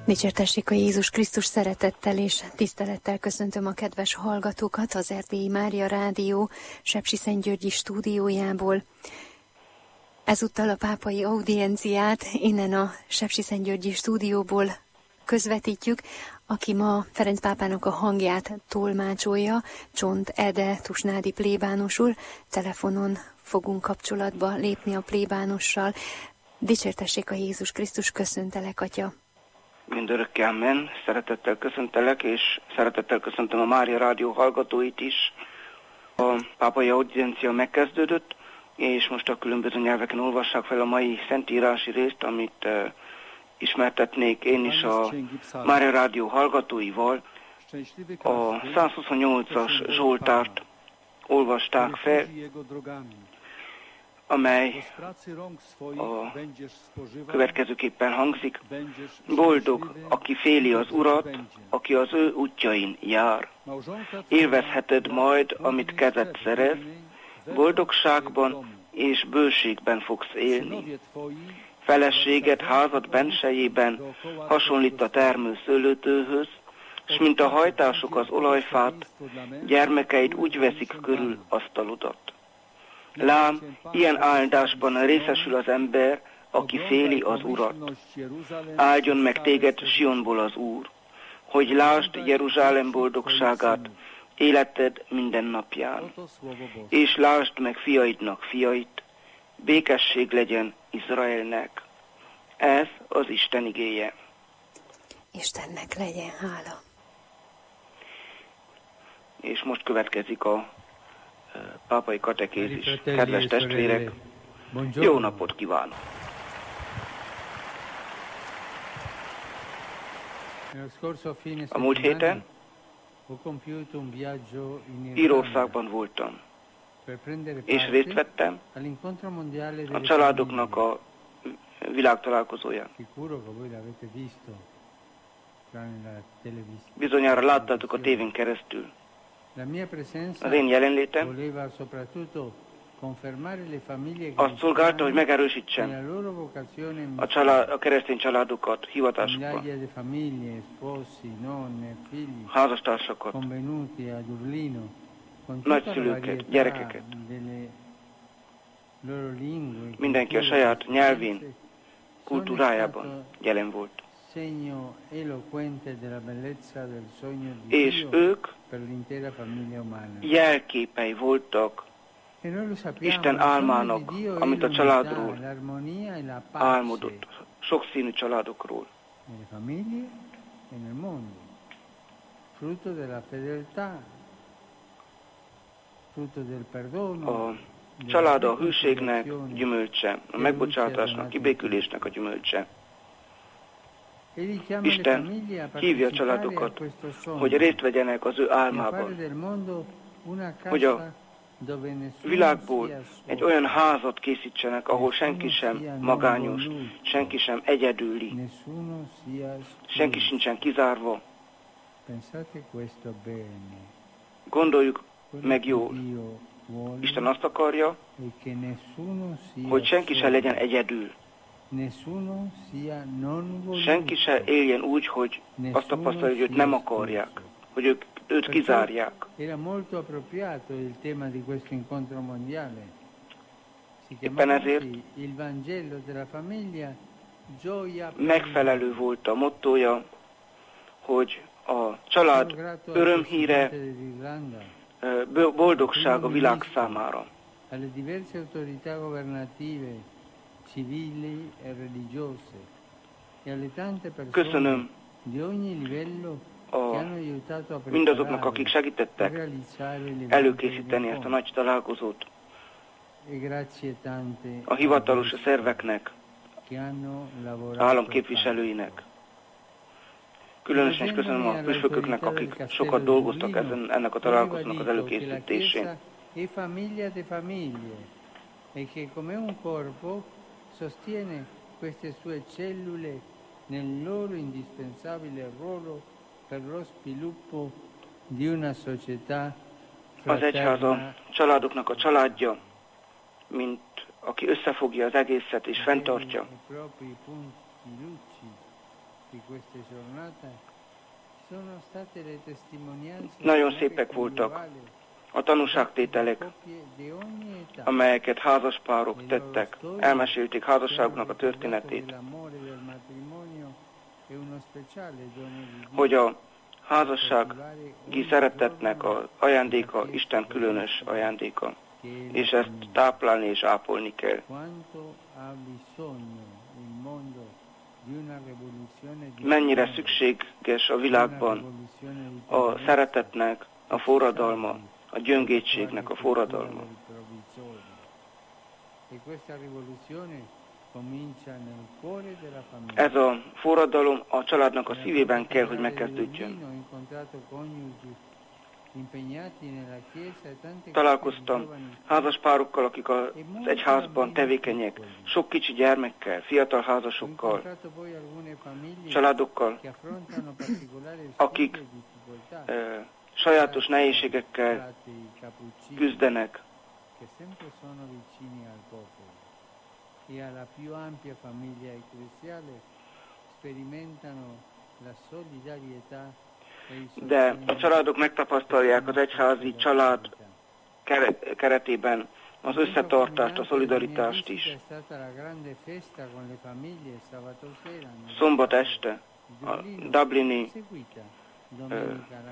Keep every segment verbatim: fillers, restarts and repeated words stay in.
Dicsértessék a Jézus Krisztus, szeretettel és tisztelettel köszöntöm a kedves hallgatókat az Erdélyi Mária Rádió Sepsiszentgyörgyi stúdiójából. Ezúttal a pápai audienciát innen a Sepsiszentgyörgyi stúdióból közvetítjük, aki ma Ferenc pápának a hangját tolmácsolja, Csont Ede Tusnádi plébános úr. Telefonon fogunk kapcsolatba lépni a plébánossal. Dicsértessék a Jézus Krisztus, köszöntelek, atya! Mindörökké amen. Szeretettel köszöntelek, és szeretettel köszöntöm a Mária Rádió hallgatóit is. A pápai audiencia megkezdődött, és most a különböző nyelveken olvassák fel a mai szentírási részt, amit uh, ismertetnék én is a Mária Rádió hallgatóival. A százhuszonnyolcas Zsoltárt olvasták fel, amely a következőképpen hangzik: boldog, aki féli az Urat, aki az ő útjain jár. Élvezheted majd, amit kezed szerez, boldogságban és bőségben fogsz élni. Feleséged házad bensejében hasonlít a termő szőlőtőhöz, s mint a hajtások az olajfát, gyermekeid úgy veszik körül asztalodat. Lám, ilyen áldásban részesül az ember, aki féli az Urat. Áldjon meg téged Sionból az Úr, hogy lásd Jeruzsálem boldogságát életed minden napján. És lásd meg fiaidnak fiait, békesség legyen Izraelnek. Ez az Isten igéje. Istennek legyen hála. És most következik a pápai katekézis. Kedves testvérek, jó napot kívánok! A múlt héten Írországban voltam, és részt vettem a családoknak a világtalálkozóján. Bizonyára láttátok a tévén keresztül. Az én jelenlétem azt szolgálta, hogy megerősítsem a, család, a keresztény családokat, hivatásukban, házastársakat, nagyszülőket, gyerekeket. Mindenki a saját nyelvén, kultúrájában jelen volt. És ők jelképei voltak Isten álmának, amit a családról álmodott, sokszínű családokról. A család a hűségnek gyümölcse, a megbocsátásnak, kibékülésnek a gyümölcse. Isten hívja a családokat, hogy részt vegyenek az ő álmában, hogy a világból egy olyan házat készítsenek, ahol senki sem magányos, senki sem egyedüli, senki sincsen kizárva. Gondoljuk meg jól, Isten azt akarja, hogy senki sem legyen egyedül. Senki se éljen úgy, hogy azt tapasztalja, hogy őt nem akarják, hogy ők, őt kizárják. Éppen ezért megfelelő volt a mottója, hogy a család örömhíre, boldogság a világ számára. Köszönöm a, mindazoknak, akik segítettek előkészíteni ezt a nagy találkozót, a hivatalos szerveknek, államképviselőinek. Különösen is köszönöm a püspököknek, akik sokat dolgoztak ezen, ennek a találkozónak az előkészítésén. Sostiene queste sue cellule nel loro indispensabile ruolo per lo sviluppo di una società Az egyház a családoknak a családja, mint aki összefogja az egészet és fenntartja. Nagyon szépek voltak a tanúságtételek, amelyeket házaspárok tettek, elmesélték házasságuknak a történetét, hogy a házassági szeretetnek az ajándéka Isten különös ajándéka, és ezt táplálni és ápolni kell. Mennyire szükséges a világban a szeretetnek a forradalma, a gyöngétségnek a forradalma. Ez a forradalom a családnak a szívében kell, hogy megkezdődjön. Találkoztam házaspárokkal, akik az egyházban tevékenyek, sok kicsi gyermekkel, fiatal házasokkal, családokkal, akik e, sajátos nehézségekkel küzdenek. De a családok megtapasztalják az egyházi család keretében az összetartást, a szolidaritást is. Szombat este a dublini ö,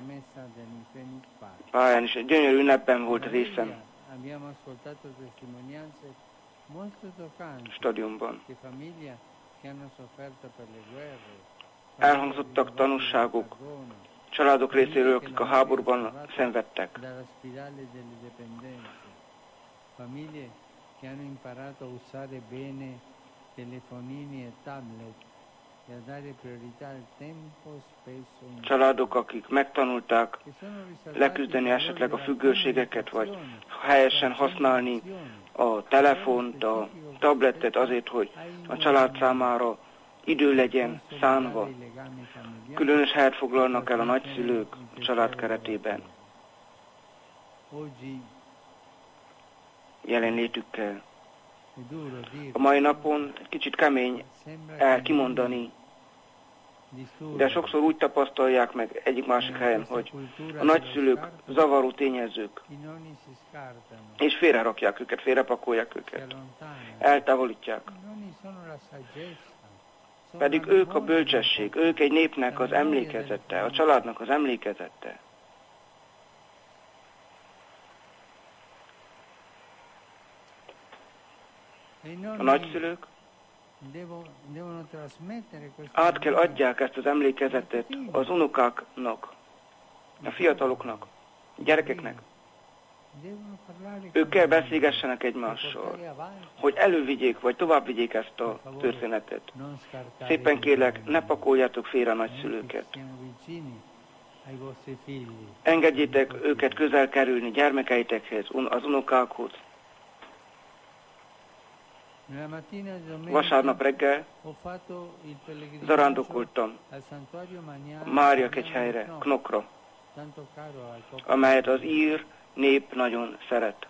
pályán is egy gyönyörű ünnepben volt részem. Stadionban. Elhangzottak tanúságok családok részéről, akik a háborúban szenvedtek. Családok, akik megtanulták leküzdeni esetleg a függőségeket, vagy helyesen használni a telefont, a tabletet azért, hogy a család számára idő legyen szánva. Különös helyet foglalnak el a nagyszülők a család keretében. Jelenlétükkel. A mai napon egy kicsit kemény el kimondani, de sokszor úgy tapasztalják meg egyik másik helyen, hogy a nagyszülők zavaró tényezők, és félrerakják őket, félrepakolják őket, eltávolítják. Pedig ők a bölcsesség, ők egy népnek az emlékezete, a családnak az emlékezete. A nagyszülők át kell adják ezt az emlékezetet az unokáknak, a fiataloknak, a gyerekeknek. Ők kell beszélgessenek egymással, hogy elővigyék, vagy tovább vigyék ezt a történetet. Szépen kérlek, ne pakoljátok félre a nagyszülőket. Engedjétek őket közel kerülni gyermekeitekhez, az unokákhoz. Vasárnap reggel zarándokoltam Mária kegyhelyre, Knokra, amelyet az ír nép nagyon szeret.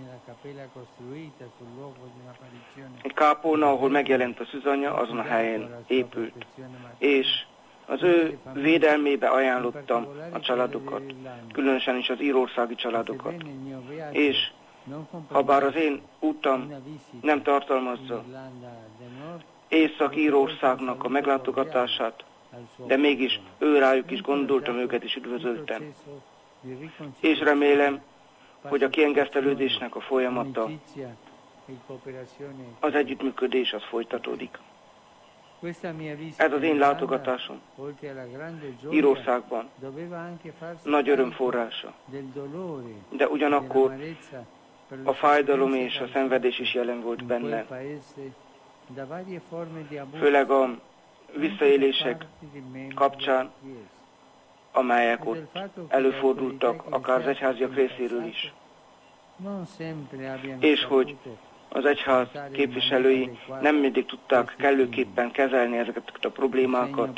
Egy kápolna, ahol megjelent a szűzanya, azon a helyen épült. És az ő védelmébe ajánlottam a családokat, különösen is az írországi családokat. És habár az én útam nem tartalmazza Észak-Írországnak a meglátogatását, de mégis ő rájuk is gondoltam, őket is üdvözöltem. És remélem, hogy a kiengesztelődésnek a folyamata, az együttműködés az folytatódik. Ez az én látogatásom Írországban nagy öröm forrása, de ugyanakkor a fájdalom és a szenvedés is jelen volt benne. Főleg a visszaélések kapcsán, amelyek ott előfordultak, akár az egyháziak részéről is. És hogy az egyház képviselői nem mindig tudták kellőképpen kezelni ezeket a problémákat.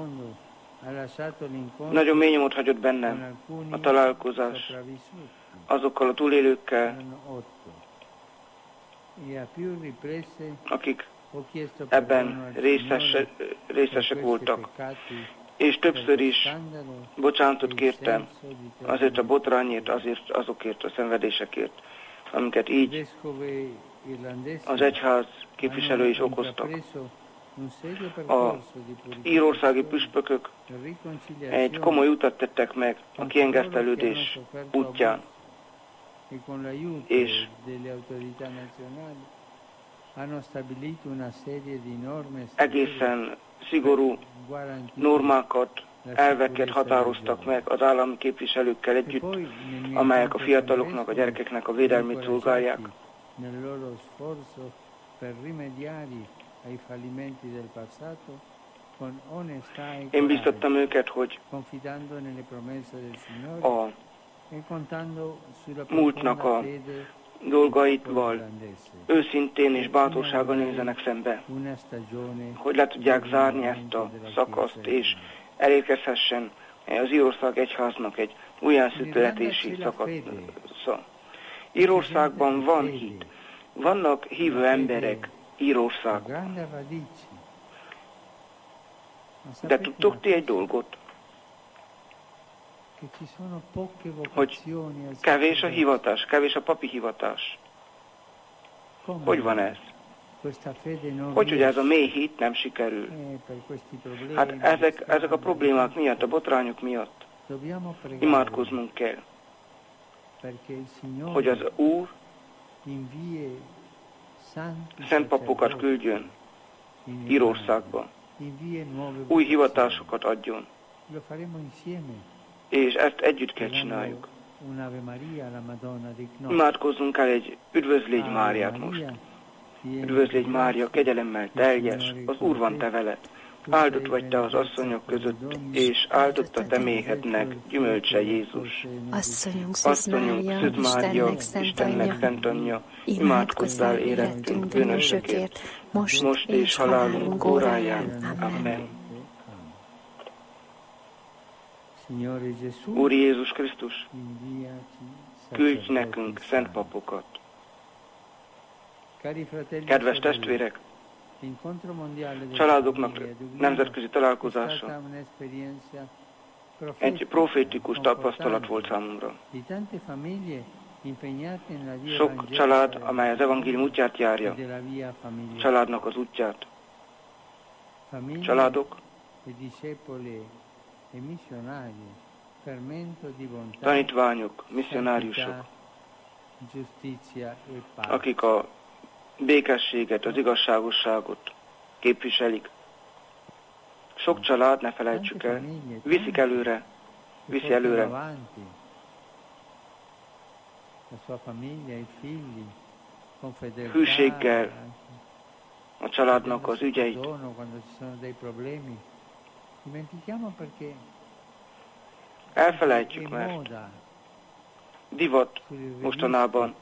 Nagyon mély nyomot hagyott bennem a találkozás azokkal a túlélőkkel, akik ebben részes, részesek voltak. És többször is bocsánatot kértem azért a botrányért, azért azokért a szenvedésekért, amiket így az egyház képviselői is okoztak. Az írországi püspökök egy komoly utat tettek meg a kiengesztelődés útján, és egészen szigorú normákat, elveket határoztak meg az állami képviselőkkel együtt, amelyek a fiataloknak, a gyerekeknek a védelmét szolgálják. Én biztattam őket, hogy a múltnak a dolgaitval őszintén és bátorsággal nézzenek szembe, hogy le tudják zárni ezt a szakaszt, és elérkezhessen az Írország egyháznak egy újjászületési szakasza. Írországban van hit, vannak hívő emberek Írországban. De tudtok ti egy dolgot? Hogy kevés a hivatás, kevés a papi hivatás. Hogy van ez? Hogy, hogy ez a mély hit nem sikerül? Hát ezek, ezek a problémák miatt, a botrányok miatt imádkoznunk kell, hogy az Úr szent papokat küldjön Írországba, új hivatásokat adjon, és ezt együtt kell csináljuk. Imádkozzunk el egy üdvözlégy Máriát most. Üdvözlégy Mária, kegyelemmel teljes, az Úr van te veled. Áldott vagy te az asszonyok között, és áldott a te méhednek gyümölcse Jézus. Asszonyunk, Szűz Mária, Istennek szent anyja, szent anyja, imádkozzál érettünk bűnösökért, most, most és halálunk óráján. Amen. Úr Jézus Krisztus, küldj nekünk szent papokat. Kedves testvérek, családoknak nemzetközi találkozása egy profétikus tapasztalat volt számomra. Sok család, amely az evangélium útját járja, családnak az útját. Családok, tanítványok, misszionáriusok, akik a békességet, az igazságosságot képviselik. Sok család, ne felejtsük el, viszik előre, viszi előre hűséggel a családnak az ügyeit. Elfelejtjük, mert divat mostanában,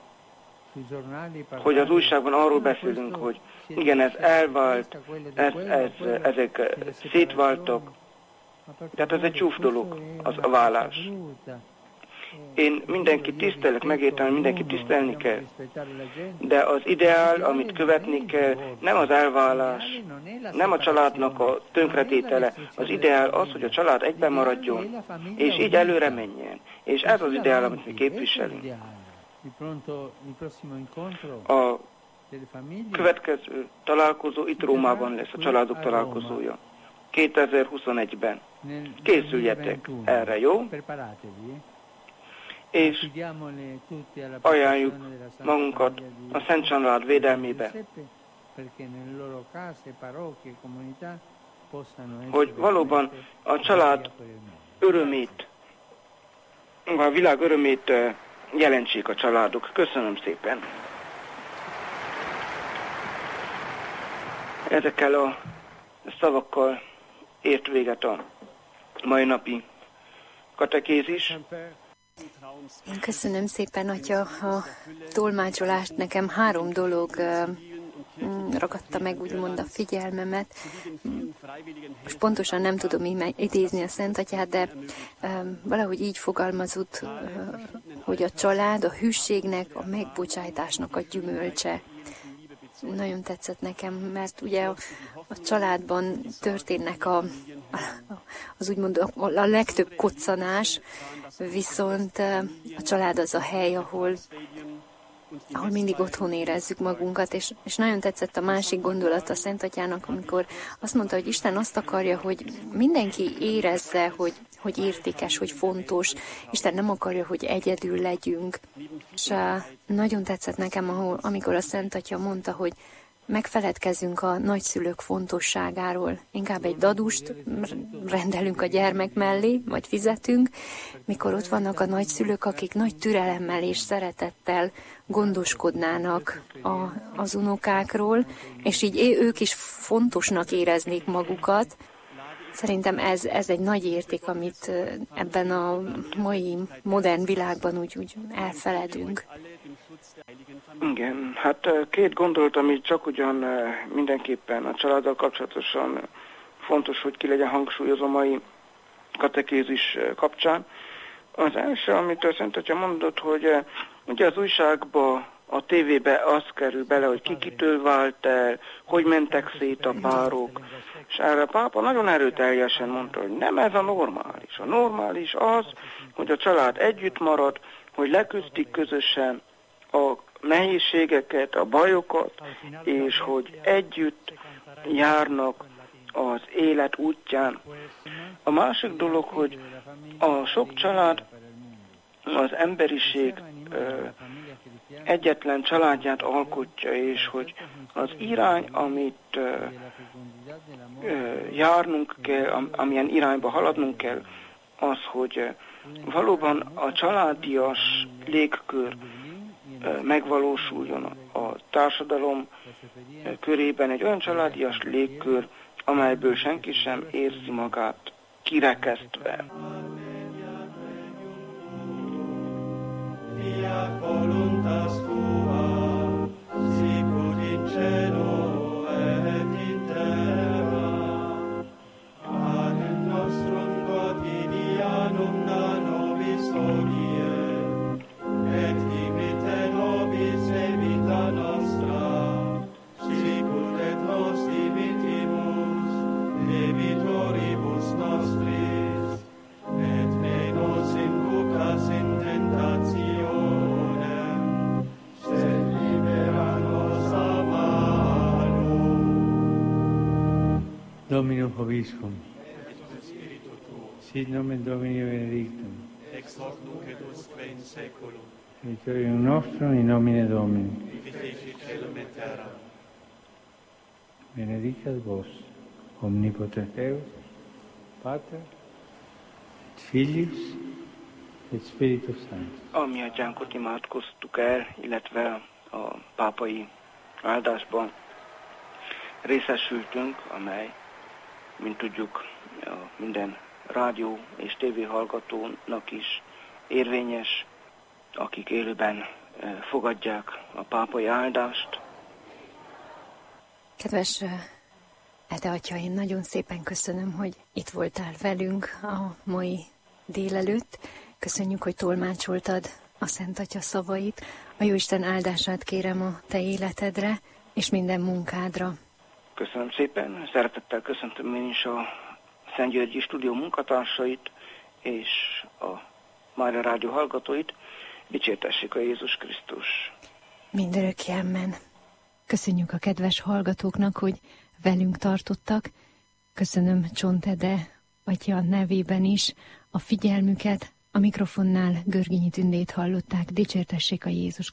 hogy az újságban arról beszélünk, hogy igen, ez elvált, ez, ez, ezek szétváltak, tehát ez egy csúf dolog, az a válás. Én mindenkit tisztelek, megértem, mindenkit tisztelni kell, de az ideál, amit követni kell, nem az elválás, nem a családnak a tönkretétele, az ideál az, hogy a család egyben maradjon, és így előre menjen. És ez az ideál, amit mi képviselünk. A következő találkozó itt Rómában lesz, a családok találkozója. kétezer-huszonegyben. Készüljetek erre, jó? És ajánljuk magunkat a Szent Család védelmébe, hogy valóban a család örömét, a világ örömét jelentsék a családok. Köszönöm szépen! Ezekkel a szavakkal ért véget a mai napi katekézis. Én köszönöm szépen, Atya, a tolmácsolást. Nekem három dolog ragadta meg úgymond a figyelmemet. Most pontosan nem tudom idézni a Szent Atyát, de valahogy így fogalmazott, hogy a család a hűségnek, a megbocsájtásnak a gyümölcse. nagyon tetszett nekem, mert ugye a, a családban történnek a, a, az úgymond a, a legtöbb koccanás, viszont a család az a hely, ahol ahol mindig otthon érezzük magunkat, és, és nagyon tetszett a másik gondolat a Szent Atyának, amikor azt mondta, hogy Isten azt akarja, hogy mindenki érezze, hogy, hogy értékes, hogy fontos. Isten nem akarja, hogy egyedül legyünk. És nagyon tetszett nekem, ahol, amikor a Szent Atya mondta, hogy megfeledkezzünk a nagyszülők fontosságáról. Inkább egy dadust rendelünk a gyermek mellé, vagy fizetünk, mikor ott vannak a nagyszülők, akik nagy türelemmel és szeretettel gondoskodnának a, az unokákról, és így ők is fontosnak éreznék magukat. Szerintem ez, ez egy nagy érték, amit ebben a mai modern világban úgy, úgy elfeledünk. Igen, hát két gondolat, ami csak ugyan mindenképpen a családdal kapcsolatosan fontos, hogy ki legyen hangsúlyozó mai katekézis kapcsán. Az első, amit a Szent Atya mondott, hogy ugye az újságba, a tévébe az kerül bele, hogy ki kitől vált el, hogy mentek szét a párok, és erre a pápa nagyon erőteljesen mondta, hogy nem ez a normális. A normális az, hogy a család együtt marad, hogy leküzdik közösen a nehézségeket, a bajokat, és hogy együtt járnak az élet útján. A másik dolog, hogy a sok család az emberiség ö, egyetlen családját alkotja, és hogy az irány, amit ö, ö, járnunk kell, am, amilyen irányba haladnunk kell, az, hogy ö, valóban a családias légkör ö, megvalósuljon a társadalom ö, körében, egy olyan családias légkör, amelyből senki sem érzi magát kirekesztve. Fiat voluntas tua, sicut in cielo et in terra. Panem nostrum quotidianum da nobis hodie, et dimitte nobis debita nostra, sicut et nos dimittimus debitoribus nostris, et ne nos inducas in tentationem, Dominum Vobiscum, sit nomen Domini benedictum, ex hoc nunc et usque in saeculum, aiutorium nostrum in nomine Domini, qui feci caelum et terram. Benedicat vos, omnipotens Deus, Pater, et Filius, et Spiritus Sanctus. A mi atyánkot imádkoztuk el, illetve a pápai áldásban részesültünk, amely, mint tudjuk, minden rádió és tévé hallgatónak is érvényes, akik élőben fogadják a pápai áldást. Kedves Ede atya, én nagyon szépen köszönöm, hogy itt voltál velünk a mai délelőtt. Köszönjük, hogy tolmácsoltad a Szent Atya szavait. A Jóisten áldását kérem a te életedre és minden munkádra. Köszönöm szépen, szeretettel köszöntöm én is a Szent Györgyi Stúdió munkatársait és a Mária Rádió hallgatóit. Dicsértessék a Jézus Krisztus! Mindörökké amen. Köszönjük a kedves hallgatóknak, hogy velünk tartottak. Köszönöm Csont Ede atya nevében is a figyelmüket. A mikrofonnál Görgényi Tündét hallották. Dicsértessék a Jézus